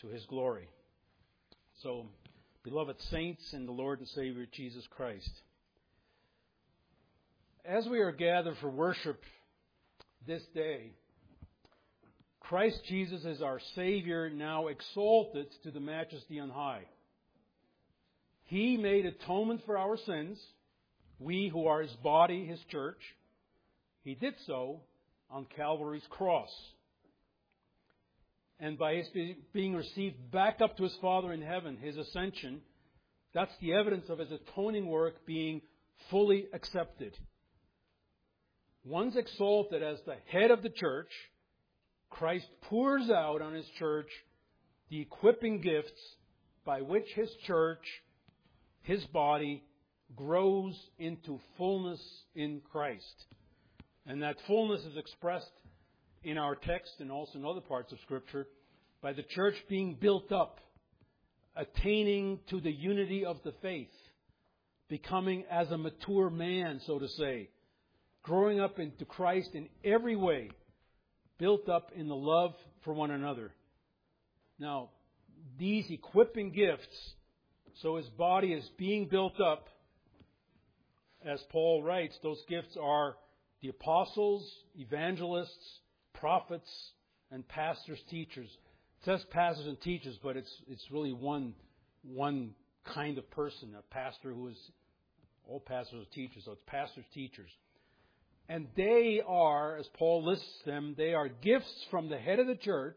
to His glory. So, beloved saints in the Lord and Savior Jesus Christ, as we are gathered for worship this day, Christ Jesus is our Savior, now exalted to the majesty on high. He made atonement for our sins, we who are His body, His church. He did so on Calvary's cross. And by His being received back up to His Father in heaven, His ascension, that's the evidence of His atoning work being fully accepted. Once exalted as the head of the church, Christ pours out on His church the equipping gifts by which His church, His body, grows into fullness in Christ. And that fullness is expressed in our text and also in other parts of Scripture by the church being built up, attaining to the unity of the faith, becoming as a mature man, so to say, growing up into Christ in every way, built up in the love for one another. Now, these equipping gifts, so His body is being built up, as Paul writes, those gifts are the apostles, evangelists, prophets, and pastors, teachers. It says pastors and teachers, but it's really one kind of person, a pastor who is, all pastors are teachers, so it's pastors, teachers. And they are, as Paul lists them, they are gifts from the head of the church,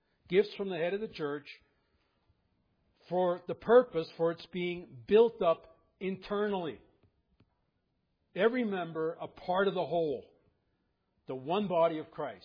for the purpose for its being built up internally. Every member a part of the whole, the one body of Christ.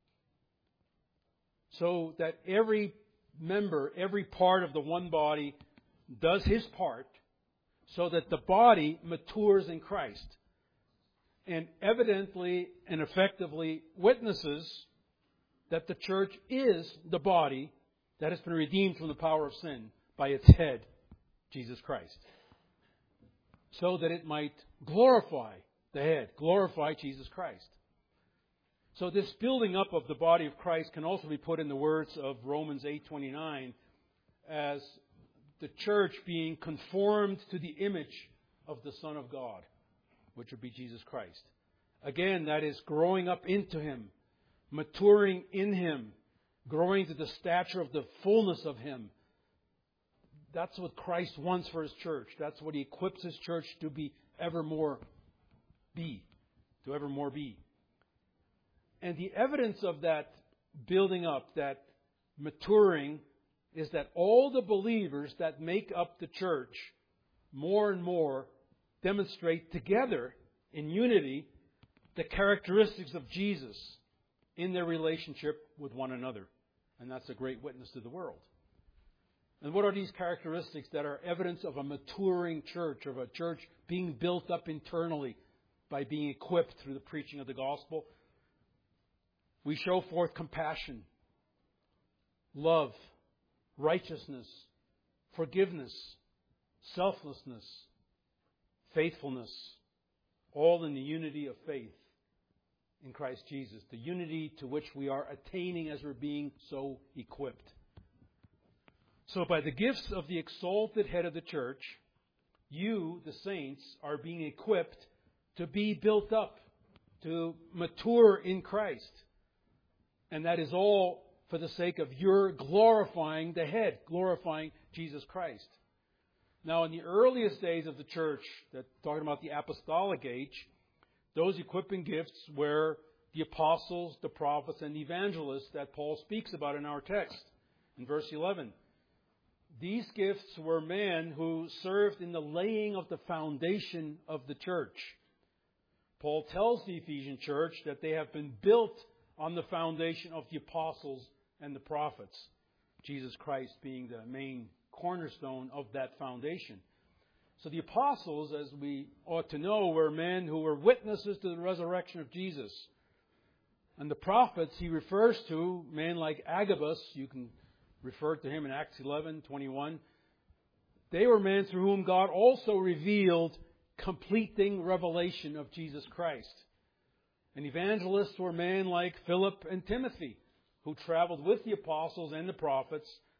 So that every member, every part of the one body does his part so that the body matures in Christ and evidently and effectively witnesses that the church is the body that has been redeemed from the power of sin by its head, Jesus Christ. So that it might glorify the head, glorify Jesus Christ. So this building up of the body of Christ can also be put in the words of Romans 8:29 as the church being conformed to the image of the Son of God, which would be Jesus Christ. Again, that is growing up into Him, maturing in Him, growing to the stature of the fullness of Him. That's what Christ wants for His church. That's what He equips His church to be evermore be. And the evidence of that building up, that maturing, is that all the believers that make up the church more and more demonstrate together in unity the characteristics of Jesus in their relationship with one another. And that's a great witness to the world. And what are these characteristics that are evidence of a maturing church, of a church being built up internally by being equipped through the preaching of the gospel? We show forth compassion, love, righteousness, forgiveness, selflessness, faithfulness, all in the unity of faith in Christ Jesus, the unity to which we are attaining as we're being so equipped. So by the gifts of the exalted head of the church, you, the saints, are being equipped to be built up, to mature in Christ. And that is all for the sake of your glorifying the head, glorifying Jesus Christ. Now, in the earliest days of the church, talking about the apostolic age, those equipping gifts were the apostles, the prophets, and the evangelists that Paul speaks about in our text in verse 11. These gifts were men who served in the laying of the foundation of the church. Paul tells the Ephesian church that they have been built on the foundation of the apostles and the prophets, Jesus Christ being the main cornerstone of that foundation. So the apostles, as we ought to know, were men who were witnesses to the resurrection of Jesus. And the prophets he refers to, men like Agabus, you can refer to him in Acts 11:21. They were men through whom God also revealed completing revelation of Jesus Christ. And evangelists were men like Philip and Timothy, who traveled with the apostles and the prophets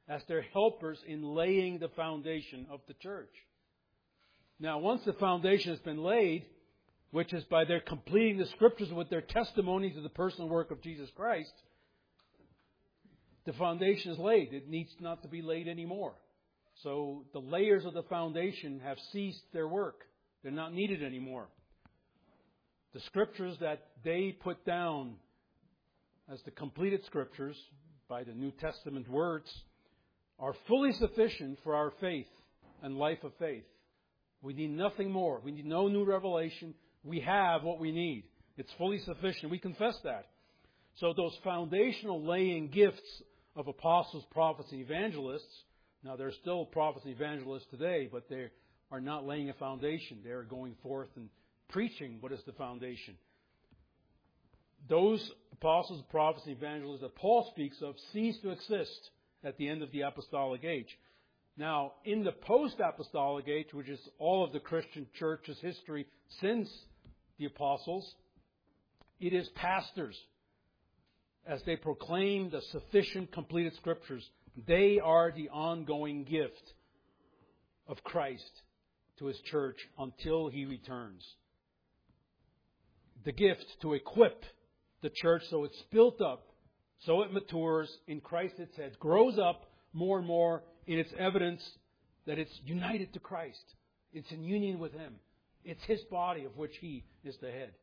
as their helpers in laying the foundation of the church. Now, once the foundation has been laid, which is by their completing the Scriptures with their testimony to the personal work of Jesus Christ, the foundation is laid. It needs not to be laid anymore. So the layers of the foundation have ceased their work. They're not needed anymore. The Scriptures that they put down as the completed Scriptures by the New Testament words are fully sufficient for our faith and life of faith. We need nothing more. We need no new revelation. We have what we need. It's fully sufficient. We confess that. So those foundational laying gifts of apostles, prophets, and evangelists, now there are still prophets and evangelists today, but they are not laying a foundation. They are going forth and preaching what is the foundation. Those apostles, prophets, and evangelists that Paul speaks of cease to exist at the end of the apostolic age. Now, in the post-apostolic age, which is all of the Christian church's history since the apostles, it is pastors, as they proclaim the sufficient completed Scriptures. They are the ongoing gift of Christ to His church until He returns. The gift to equip the church so it's built up, so it matures in Christ its head, grows up more and more in its evidence that it's united to Christ. It's in union with Him. It's His body of which He is the head.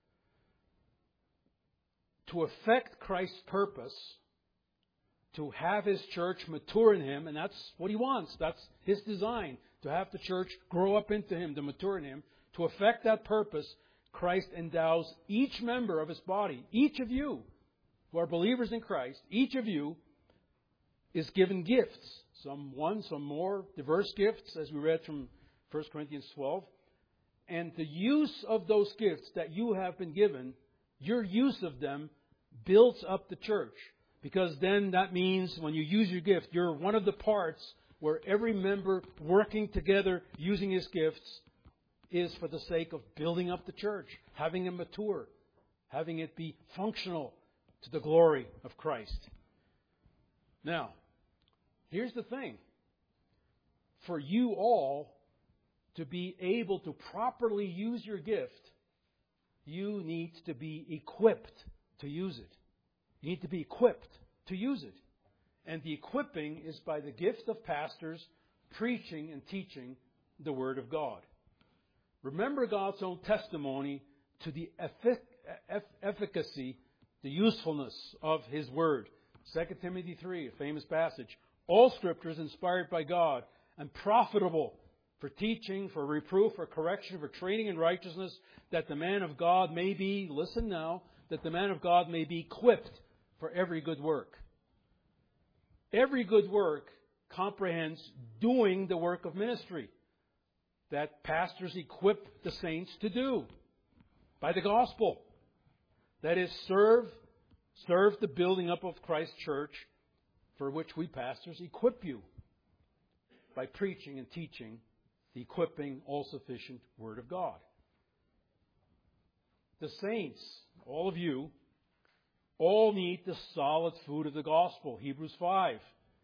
To effect Christ's purpose, to have His church mature in Him, and that's what He wants. That's His design, to have the church grow up into Him, to mature in Him. To effect that purpose, Christ endows each member of His body, each of you who are believers in Christ, each of you is given gifts. Some one, some more, diverse gifts, as we read from 1 Corinthians 12. And the use of those gifts that you have been given, your use of them builds up the church. Because then that means when you use your gift, you're one of the parts where every member working together using his gifts is for the sake of building up the church, having it mature, having it be functional to the glory of Christ. Now, here's the thing. For you all to be able to properly use your gift, you need to be equipped to use it. You need to be equipped to use it. And the equipping is by the gift of pastors preaching and teaching the Word of God. Remember God's own testimony to the efficacy, the usefulness of His Word. 2 Timothy 3, a famous passage. All Scripture is inspired by God and profitable for teaching, for reproof, for correction, for training in righteousness, that the man of God may be, listen now, that the man of God may be equipped for every good work. Every good work comprehends doing the work of ministry that pastors equip the saints to do by the gospel. That is, serve the building up of Christ's church, for which we pastors equip you by preaching and teaching the equipping, all-sufficient Word of God. The saints, all of you, all need the solid food of the gospel. Hebrews 5.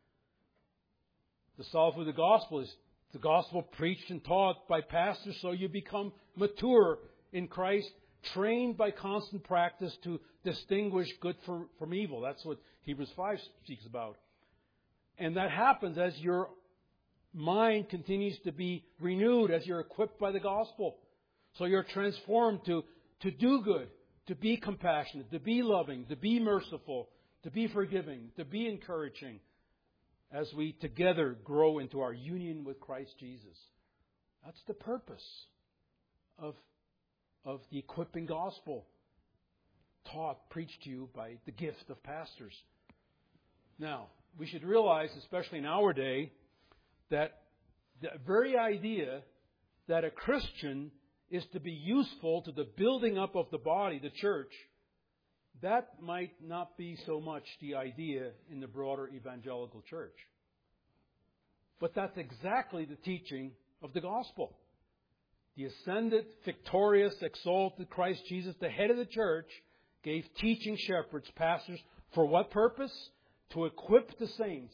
The solid food of the gospel is the gospel preached and taught by pastors so you become mature in Christ, trained by constant practice to distinguish good from evil. That's what Hebrews 5 speaks about. And that happens as your mind continues to be renewed, as you're equipped by the gospel. So you're transformed to do good, to be compassionate, to be loving, to be merciful, to be forgiving, to be encouraging, as we together grow into our union with Christ Jesus. That's the purpose of the equipping gospel taught, preached to you by the gift of pastors. Now, we should realize, especially in our day, that the very idea that a Christian is to be useful to the building up of the body, the church, that might not be so much the idea in the broader evangelical church. But that's exactly the teaching of the gospel. The ascended, victorious, exalted Christ Jesus, the head of the church, gave teaching shepherds, pastors, for what purpose? To equip the saints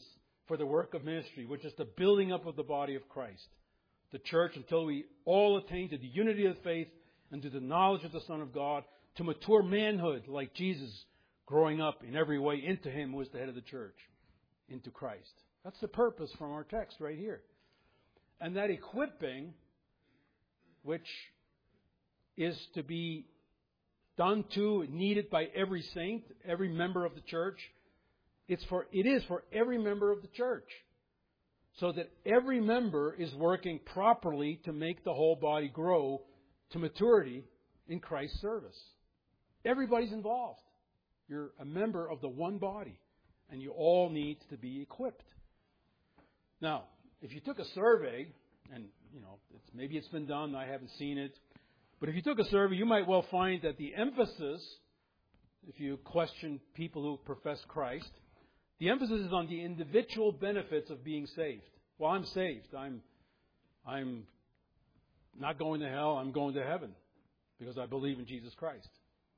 for the work of ministry, which is the building up of the body of Christ, the church, until we all attain to the unity of the faith and to the knowledge of the Son of God, to mature manhood like Jesus, growing up in every way into Him who is the head of the church, into Christ. That's the purpose from our text right here. And that equipping, which is to be done to, needed by every saint, every member of the church, it is for every member of the church. So that every member is working properly to make the whole body grow to maturity in Christ's service. Everybody's involved. You're a member of the one body, and you all need to be equipped. Now, if you took a survey, and maybe it's been done, I haven't seen it, but if you took a survey, you might well find that the emphasis, if you question people who profess Christ, the emphasis is on the individual benefits of being saved. Well, I'm saved. I'm not going to hell. I'm going to heaven because I believe in Jesus Christ.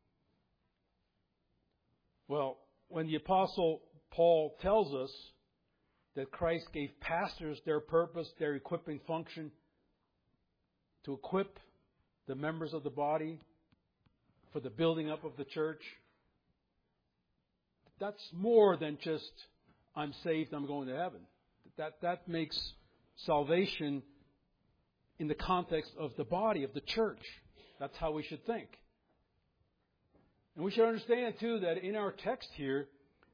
Well, when the Apostle Paul tells us that Christ gave pastors their purpose, their equipping function, to equip the members of the body for the building up of the church, that's more than just, I'm saved, I'm going to heaven. That makes salvation in the context of the body, of the church. That's how we should think. And we should understand, too, that in our text here,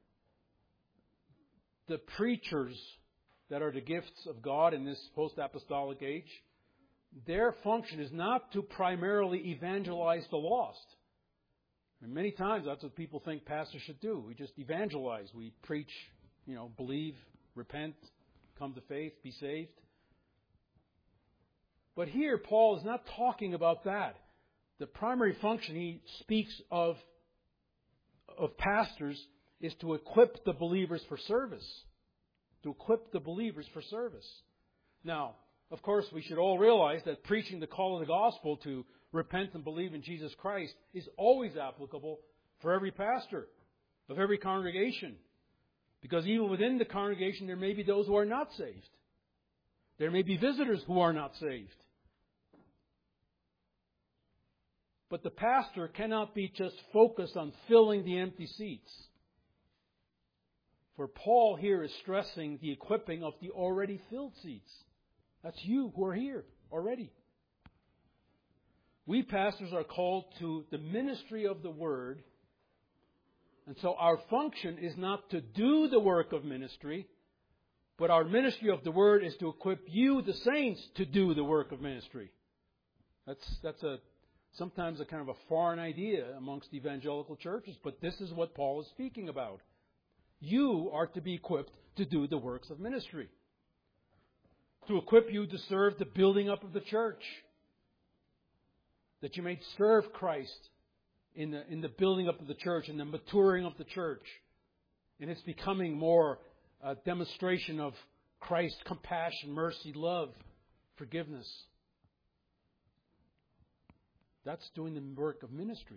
the preachers that are the gifts of God in this post-apostolic age, their function is not to primarily evangelize the lost. And many times that's what people think pastors should do. We just evangelize. We preach, believe, repent, come to faith, be saved. But here, Paul is not talking about that. The primary function he speaks of pastors is to equip the believers for service. To equip the believers for service. Now, of course, we should all realize that preaching the call of the gospel to repent and believe in Jesus Christ is always applicable for every pastor of every congregation. Because even within the congregation, there may be those who are not saved. There may be visitors who are not saved. But the pastor cannot be just focused on filling the empty seats. For Paul here is stressing the equipping of the already filled seats. That's you who are here already. We pastors are called to the ministry of the Word. And so our function is not to do the work of ministry, but our ministry of the Word is to equip you, the saints, to do the work of ministry. That's sometimes a kind of a foreign idea amongst evangelical churches, but this is what Paul is speaking about. You are to be equipped to do the works of ministry. To equip you to serve the building up of the church. That you may serve Christ in the building up of the church, in the maturing of the church. And it's becoming more a demonstration of Christ's compassion, mercy, love, forgiveness. That's doing the work of ministry.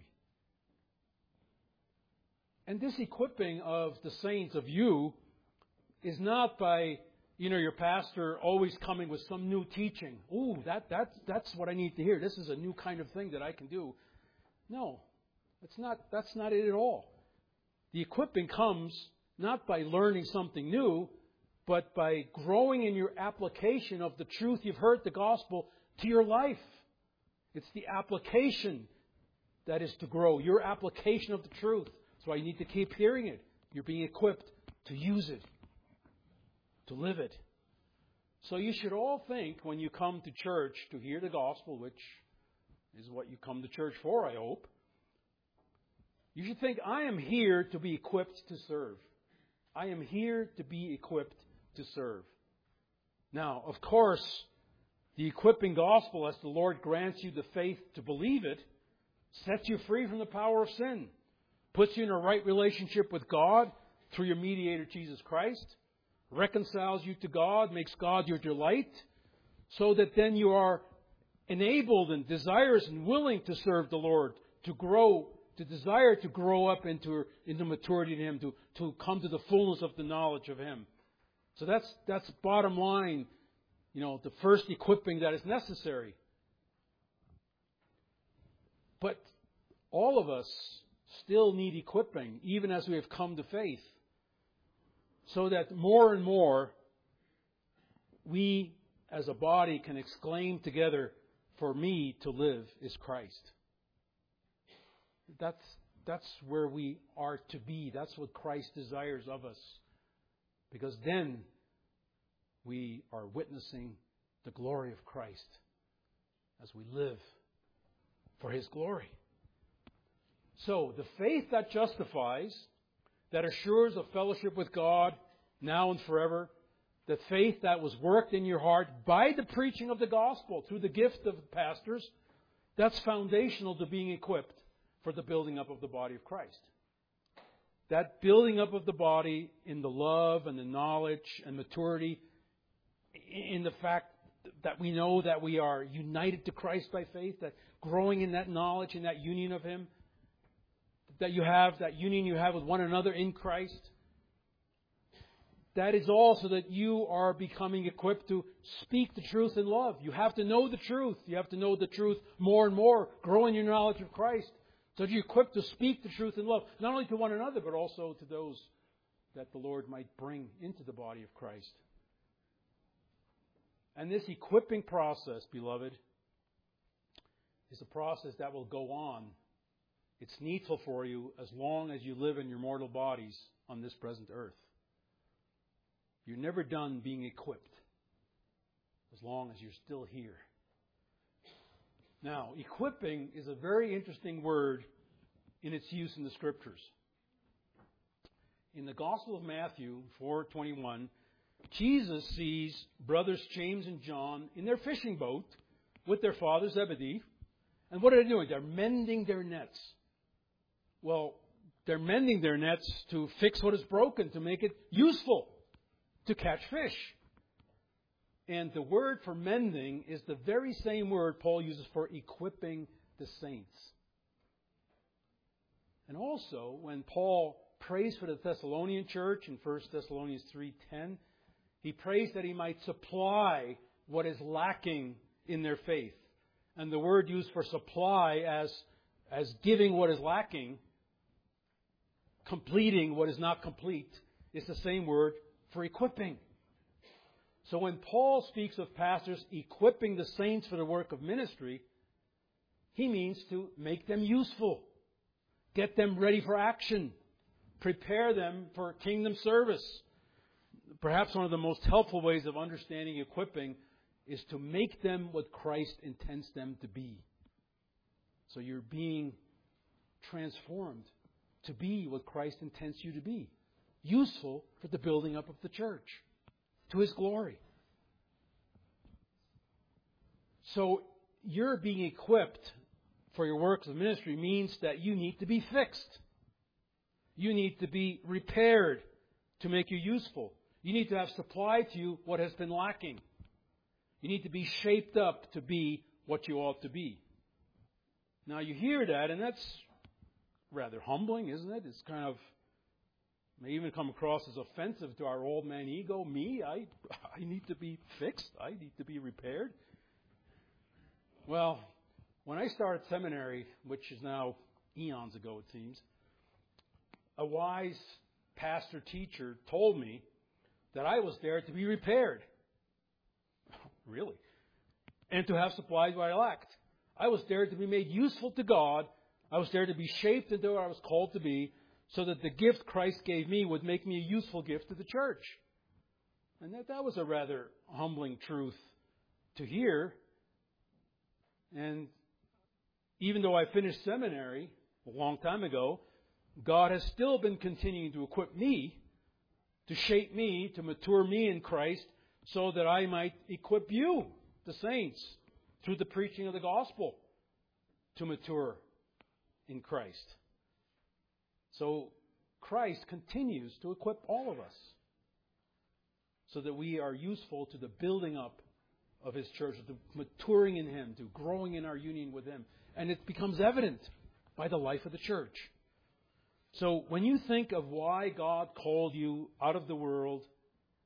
And this equipping of the saints, of you, is not by, your pastor always coming with some new teaching. Ooh, that's what I need to hear. This is a new kind of thing that I can do. No, that's not it at all. The equipping comes not by learning something new, but by growing in your application of the truth you've heard, the gospel, to your life. It's the application that is to grow. Your application of the truth. That's why you need to keep hearing it. You're being equipped to use it. To live it. So you should all think when you come to church to hear the gospel, which is what you come to church for, I hope. You should think, I am here to be equipped to serve. I am here to be equipped to serve. Now, of course, the equipping gospel, as the Lord grants you the faith to believe it, sets you free from the power of sin. Puts you in a right relationship with God through your mediator, Jesus Christ. Reconciles you to God, makes God your delight, so that then you are enabled and desirous and willing to serve the Lord, to grow, to desire to grow up into maturity in Him, to come to the fullness of the knowledge of Him. So that's bottom line, the first equipping that is necessary. But all of us still need equipping, even as we have come to faith, so that more and more we as a body can exclaim together, "For me to live is Christ." That's where we are to be. That's what Christ desires of us. Because then we are witnessing the glory of Christ as we live for His glory. So, the faith that justifies, that assures of fellowship with God now and forever, the faith that was worked in your heart by the preaching of the gospel through the gift of pastors, that's foundational to being equipped for the building up of the body of Christ. That building up of the body in the love and the knowledge and maturity, in the fact that we know that we are united to Christ by faith, that growing in that knowledge, in that union of Him, that union you have with one another in Christ, that is all so that you are becoming equipped to speak the truth in love. You have to know the truth. You have to know the truth more and more. Grow in your knowledge of Christ. So that you're equipped to speak the truth in love, not only to one another, but also to those that the Lord might bring into the body of Christ. And this equipping process, beloved, is a process that will go on. It's needful for you as long as you live in your mortal bodies on this present earth. You're never done being equipped as long as you're still here. Now, equipping is a very interesting word in its use in the Scriptures. In the Gospel of Matthew 4:21, Jesus sees brothers James and John in their fishing boat with their father Zebedee. And what are they doing? They're mending their nets. Well, they're mending their nets to fix what is broken, to make it useful to catch fish. And the word for mending is the very same word Paul uses for equipping the saints. And also, when Paul prays for the Thessalonian church in 1 Thessalonians 3:10, he prays that he might supply what is lacking in their faith. And the word used for supply as giving what is lacking, completing what is not complete, is the same word for equipping. So when Paul speaks of pastors equipping the saints for the work of ministry, he means to make them useful, get them ready for action, prepare them for kingdom service. Perhaps one of the most helpful ways of understanding equipping is to make them what Christ intends them to be. So you're being transformed to be what Christ intends you to be. Useful for the building up of the church to His glory. So your being equipped for your works of ministry means that you need to be fixed. You need to be repaired to make you useful. You need to have supplied to you what has been lacking. You need to be shaped up to be what you ought to be. Now you hear that, and that's rather humbling, isn't it? It's kind of, may even come across as offensive to our old man ego. Me, I need to be fixed. I need to be repaired. Well, when I started seminary, which is now eons ago it seems, a wise pastor-teacher told me that I was there to be repaired. Really? And to have supplied what I lacked. I was there to be made useful to God. I was there to be shaped into what I was called to be, so that the gift Christ gave me would make me a useful gift to the church. And that was a rather humbling truth to hear. And even though I finished seminary a long time ago, God has still been continuing to equip me, to shape me, to mature me in Christ, so that I might equip you, the saints, through the preaching of the gospel, to mature in Christ. So Christ continues to equip all of us so that we are useful to the building up of His church, to maturing in Him, to growing in our union with Him. And it becomes evident by the life of the church. So when you think of why God called you out of the world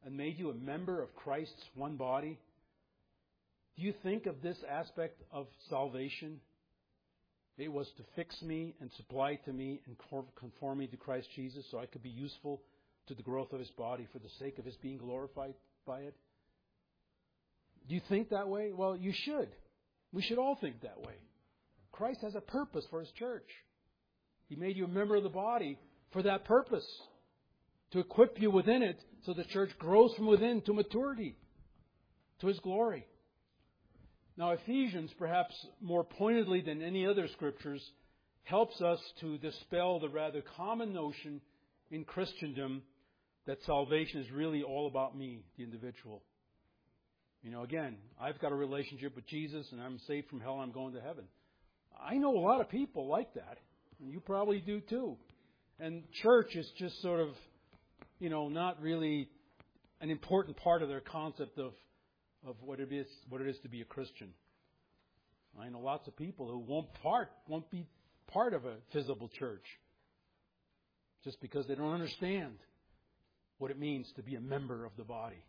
and made you a member of Christ's one body, do you think of this aspect of salvation? It was to fix me and supply to me and conform me to Christ Jesus so I could be useful to the growth of His body for the sake of His being glorified by it. Do you think that way? Well, you should. We should all think that way. Christ has a purpose for His church. He made you a member of the body for that purpose, to equip you within it so the church grows from within to maturity, to His glory. Now, Ephesians, perhaps more pointedly than any other scriptures, helps us to dispel the rather common notion in Christendom that salvation is really all about me, the individual. Again, I've got a relationship with Jesus and I'm saved from hell and I'm going to heaven. I know a lot of people like that. And you probably do too. And church is just sort of, not really an important part of their concept of what it is to be a Christian. I know lots of people who won't be part of a visible church just because they don't understand what it means to be a member of the body.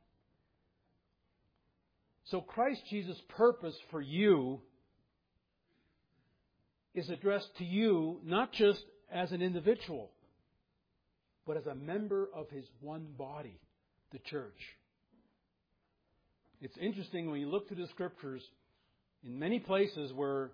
So Christ Jesus' purpose for you is addressed to you not just as an individual, but as a member of His one body, the church. It's interesting when you look through the Scriptures, in many places where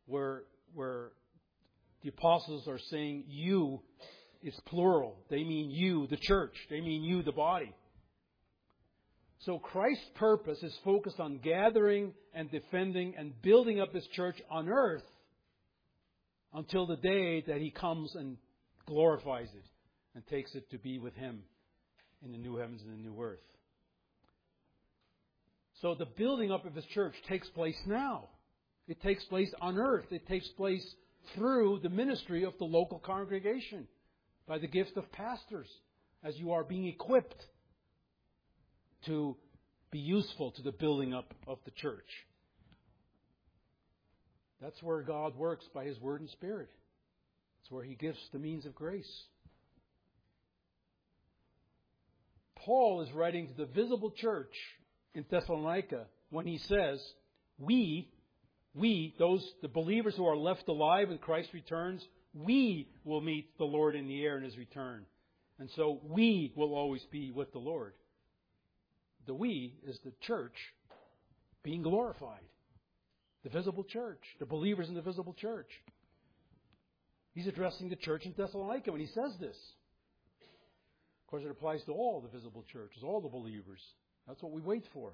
the apostles are saying you, it's plural. They mean you, the church. They mean you, the body. So Christ's purpose is focused on gathering and defending and building up His church on earth until the day that He comes and glorifies it and takes it to be with Him in the new heavens and the new earth. So the building up of His church takes place now. It takes place on earth. It takes place through the ministry of the local congregation by the gift of pastors as you are being equipped to be useful to the building up of the church. That's where God works by His Word and Spirit. It's where He gives the means of grace. Paul is writing to the visible church in Thessalonica when he says, the believers who are left alive when Christ returns, we will meet the Lord in the air in His return. And so we will always be with the Lord. The we is the church being glorified. The visible church. The believers in the visible church. He's addressing the church in Thessalonica when he says this. Of course, it applies to all the visible churches, all the believers. That's what we wait for.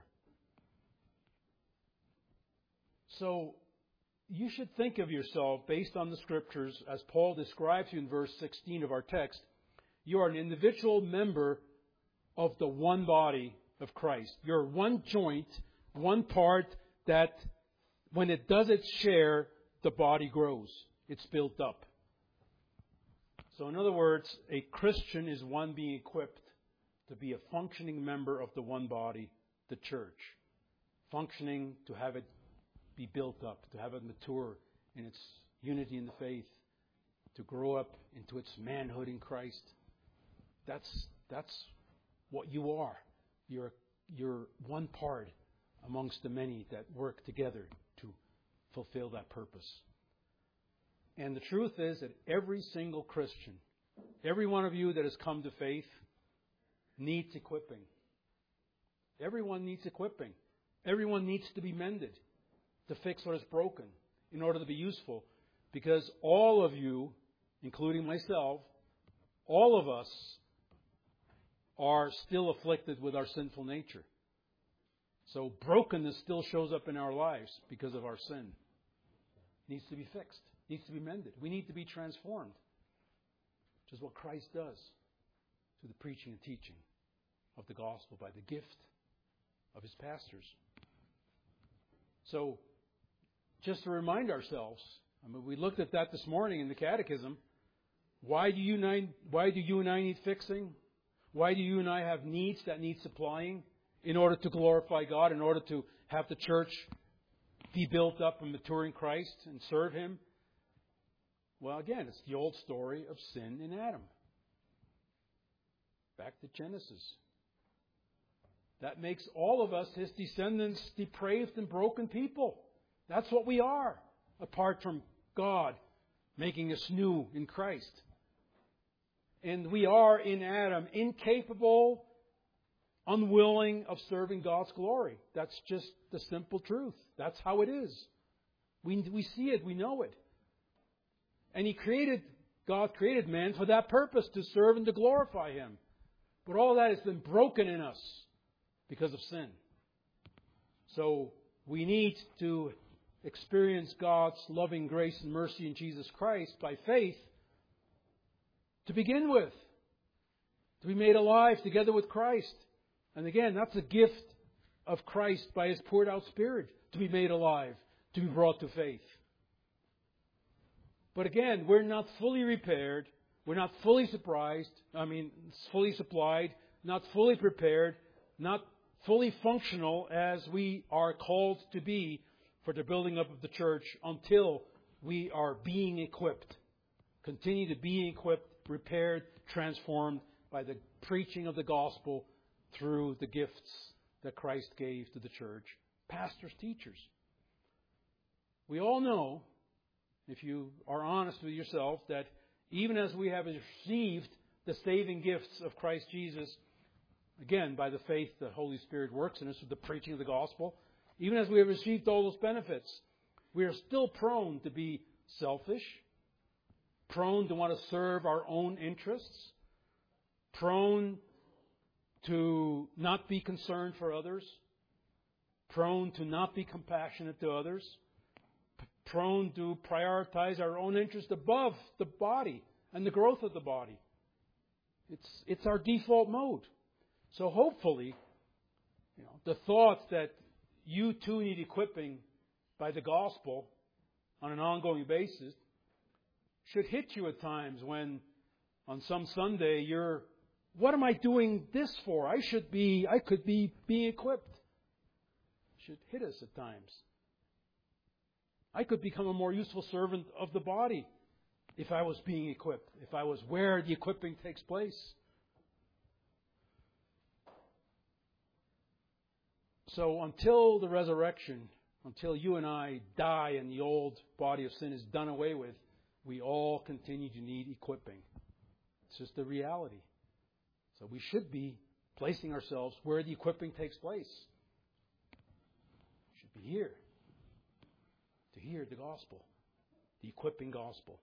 So, you should think of yourself, based on the Scriptures, as Paul describes you in verse 16 of our text, you are an individual member of the one body of Christ. You're one joint, one part that, when it does its share, the body grows. It's built up. So in other words, a Christian is one being equipped to be a functioning member of the one body, the church. Functioning to have it be built up, to have it mature in its unity in the faith, to grow up into its manhood in Christ. That's what you are. You're one part amongst the many that work together to fulfill that purpose. And the truth is that every single Christian, every one of you that has come to faith, needs equipping. Everyone needs equipping. Everyone needs to be mended to fix what is broken in order to be useful. Because all of you, including myself, all of us are still afflicted with our sinful nature. So brokenness still shows up in our lives because of our sin. It needs to be fixed. It needs to be mended. We need to be transformed, which is what Christ does through the preaching and teaching of the gospel by the gift of His pastors. So, just to remind ourselves, we looked at that this morning in the Catechism. Why do you and I need fixing? Why do you and I have needs that need supplying in order to glorify God, in order to have the church be built up and mature in Christ and serve Him? Well, again, it's the old story of sin in Adam. Back to Genesis. That makes all of us, His descendants, depraved and broken people. That's what we are, apart from God making us new in Christ. And we are in Adam incapable, unwilling of serving God's glory. That's just the simple truth. That's how it is. We see it, we know it. And God created man for that purpose, to serve and to glorify Him. But all that has been broken in us because of sin. So we need to experience God's loving grace and mercy in Jesus Christ by faith to begin with. To be made alive together with Christ. And again, that's a gift of Christ by His poured out Spirit. To be made alive. To be brought to faith. But again, we're not fully repaired. We're not fully supplied, not fully prepared, not fully functional as we are called to be for the building up of the church until we are being equipped. Continue to be equipped, repaired, transformed by the preaching of the gospel through the gifts that Christ gave to the church. Pastors, teachers. We all know, if you are honest with yourself, that even as we have received the saving gifts of Christ Jesus, again, by the faith the Holy Spirit works in us with the preaching of the gospel, even as we have received all those benefits, we are still prone to be selfish, prone to want to serve our own interests, prone to not be concerned for others, prone to not be compassionate to others, prone to prioritize our own interest above the body and the growth of the body. It's our default mode. So hopefully, the thought that you too need equipping by the gospel on an ongoing basis should hit you at times when on some Sunday you're, what am I doing this for? I could be being equipped. Should hit us at times. I could become a more useful servant of the body if I was being equipped, if I was where the equipping takes place. So until the resurrection, until you and I die and the old body of sin is done away with, we all continue to need equipping. It's just the reality. So we should be placing ourselves where the equipping takes place. We should be here to hear the gospel, the equipping gospel.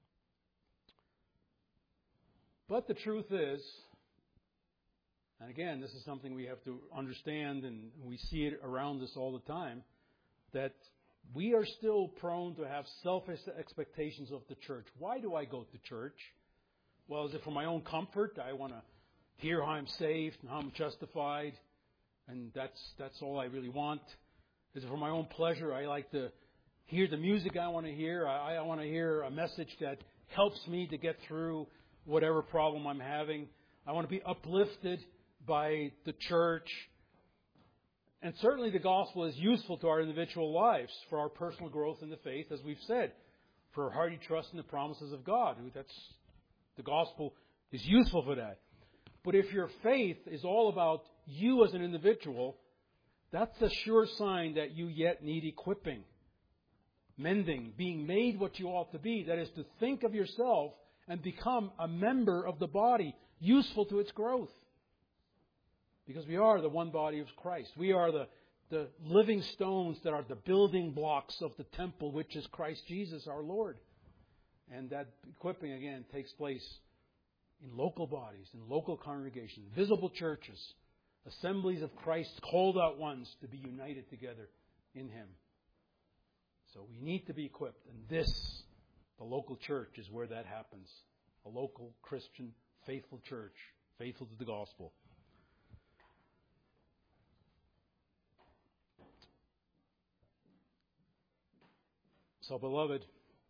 But the truth is, and again, this is something we have to understand, and we see it around us all the time, that we are still prone to have selfish expectations of the church. Why do I go to church? Well, is it for my own comfort? I want to hear how I'm saved and how I'm justified, and that's all I really want. Is it for my own pleasure? I like to hear the music I want to hear. I want to hear a message that helps me to get through whatever problem I'm having. I want to be uplifted by the church. And certainly the gospel is useful to our individual lives for our personal growth in the faith, as we've said, for hearty trust in the promises of God. The gospel is useful for that. But if your faith is all about you as an individual, that's a sure sign that you yet need equipping, mending, being made what you ought to be. That is to think of yourself and become a member of the body, useful to its growth. Because we are the one body of Christ. We are the living stones that are the building blocks of the temple, which is Christ Jesus our Lord. And that equipping, again, takes place in local bodies, in local congregations, visible churches, assemblies of Christ's called out ones to be united together in Him. So we need to be equipped. And this, the local church, is where that happens. A local Christian, faithful church, faithful to the gospel. So, beloved,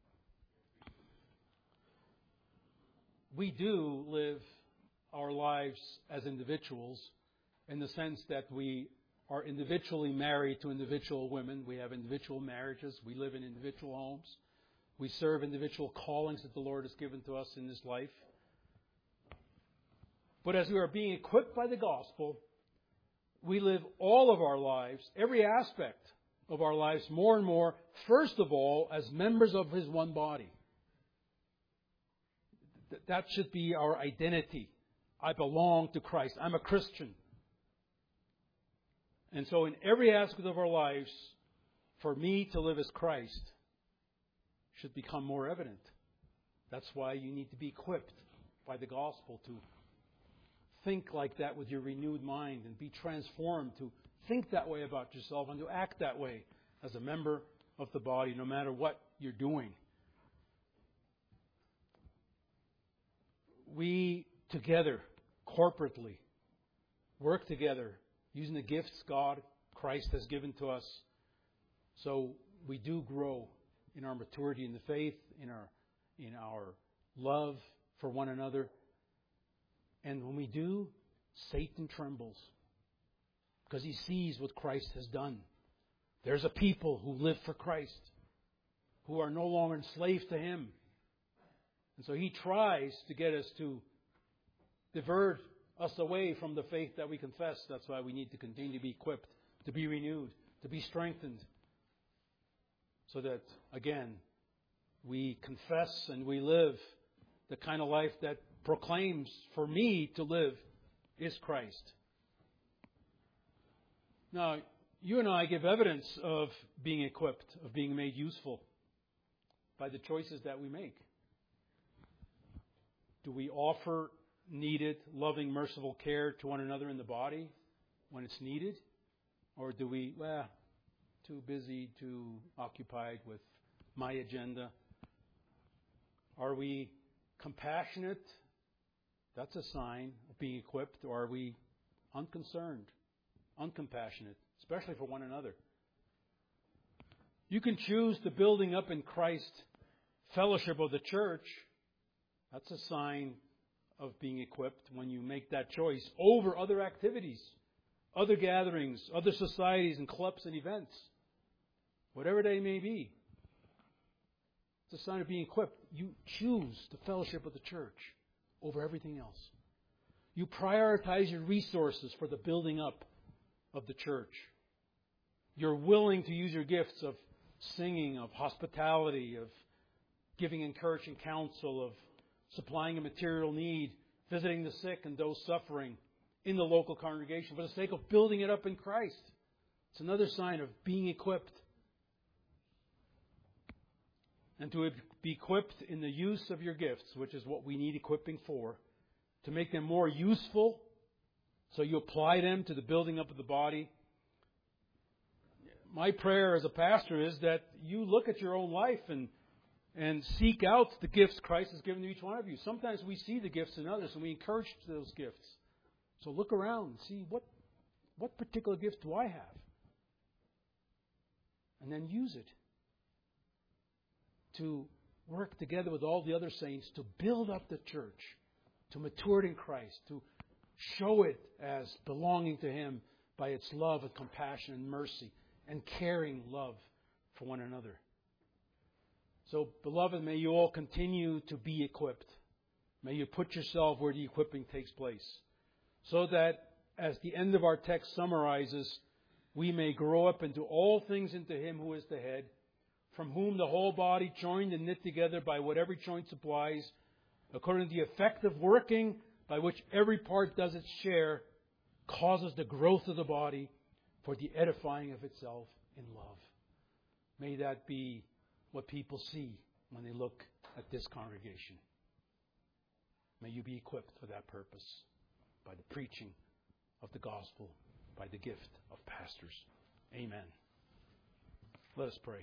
we do live our lives as individuals in the sense that we are individually married to individual women. We have individual marriages. We live in individual homes. We serve individual callings that the Lord has given to us in this life. But as we are being equipped by the gospel, we live all of our lives, every aspect of our lives, more and more, first of all, as members of His one body. That should be our identity. I belong to Christ. I'm a Christian. And so in every aspect of our lives, for me to live as Christ should become more evident. That's why you need to be equipped by the gospel to think like that with your renewed mind and be transformed to think that way about yourself and to act that way as a member of the body, no matter what you're doing. We together, corporately, work together using the gifts God, Christ has given to us. So we do grow in our maturity in the faith, in our love for one another. And when we do, Satan trembles because he sees what Christ has done. There's a people who live for Christ, who are no longer enslaved to Him. And so he tries to get us to divert us away from the faith that we confess. That's why we need to continue to be equipped, to be renewed, to be strengthened. So that, again, we confess and we live the kind of life that proclaims for me to live is Christ. Now, you and I give evidence of being equipped, of being made useful by the choices that we make. Do we offer needed, loving, merciful care to one another in the body when it's needed? Or do we, too busy, too occupied with my agenda? Are we compassionate? That's a sign of being equipped. Or are we unconcerned, uncompassionate, especially for one another? You can choose the building up in Christ fellowship of the church. That's a sign of being equipped when you make that choice over other activities, other gatherings, other societies and clubs and events, whatever they may be. It's a sign of being equipped. You choose the fellowship of the church over everything else. You prioritize your resources for the building up of the church. You're willing to use your gifts of singing, of hospitality, of giving encouraging counsel, of supplying a material need, visiting the sick and those suffering in the local congregation for the sake of building it up in Christ. It's another sign of being equipped. And to be equipped in the use of your gifts, which is what we need equipping for, to make them more useful, so you apply them to the building up of the body. My prayer as a pastor is that you look at your own life and seek out the gifts Christ has given to each one of you. Sometimes we see the gifts in others and we encourage those gifts. So look around and see what particular gift do I have? And then use it to work together with all the other saints to build up the church, to mature it in Christ, to show it as belonging to Him by its love and compassion and mercy and caring love for one another. So, beloved, may you all continue to be equipped. May you put yourself where the equipping takes place, so that, as the end of our text summarizes, we may grow up into all things into Him who is the head, from whom the whole body, joined and knit together by what every joint supplies, according to the effective working by which every part does its share, causes the growth of the body for the edifying of itself in love. May that be what people see when they look at this congregation. May you be equipped for that purpose by the preaching of the gospel, by the gift of pastors. Amen. Let us pray.